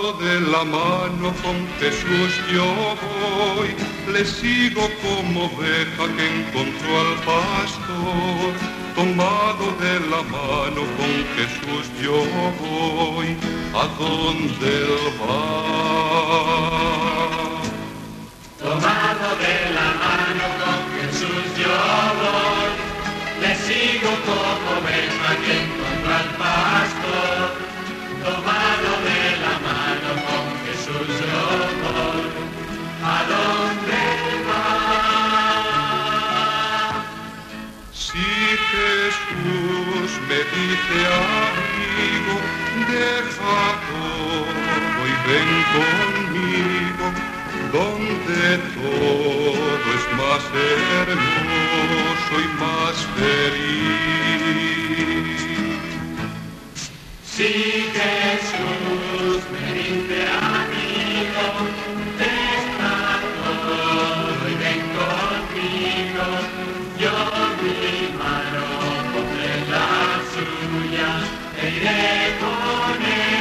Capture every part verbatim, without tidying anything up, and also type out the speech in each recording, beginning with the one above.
Tomado de la mano con Jesús yo voy, le sigo como oveja que encontró al pastor. Tomado de la mano con Jesús yo voy, a donde él va. Tomado de la mano con Jesús yo voy, le sigo como oveja que encontró al pastor. Tomado de la mano con Jesús yo voy, ¿a dónde va? Si Jesús me dice amigo, deja todo y ven conmigo, donde todo es más hermoso y más feliz. Si Jesús me dice amigo, deja todo y ven conmigo, yo mi mano pondré en la suya e iré con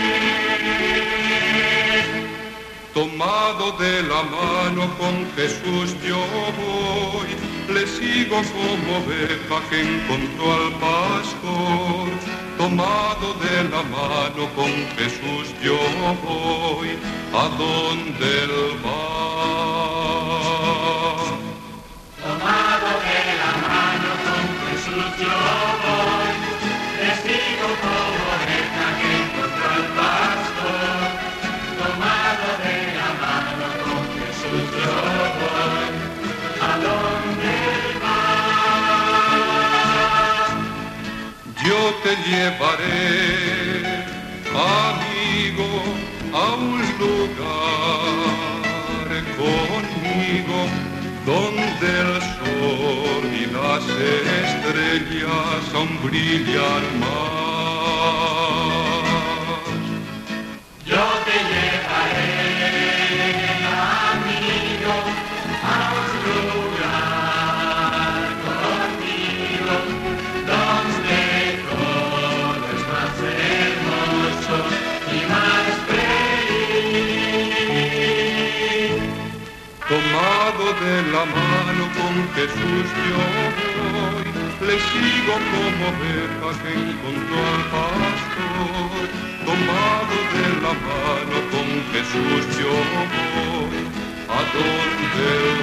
él. Tomado de la mano con Jesús yo voy, le sigo como oveja que encontró al pastor. Tomado de la mano con Jesús yo voy, a donde él va. Tomado de la mano con Jesús yo voy, le sigo como oveja que encontró al pastor. Tomado de la mano con Jesús yo voy, ¿a dónde va? Yo te llevaré, amigo, a un lugar conmigo, donde el sol y las estrellas aún brillan más. Yo te llevaré, amigo, a un lugar conmigo, donde todo es más hermoso y más feliz. Tomado de la mano con Jesús yo voy, le sigo como oveja que encontró al pastor. Tomado de la mano con Jesús yo voy, a donde él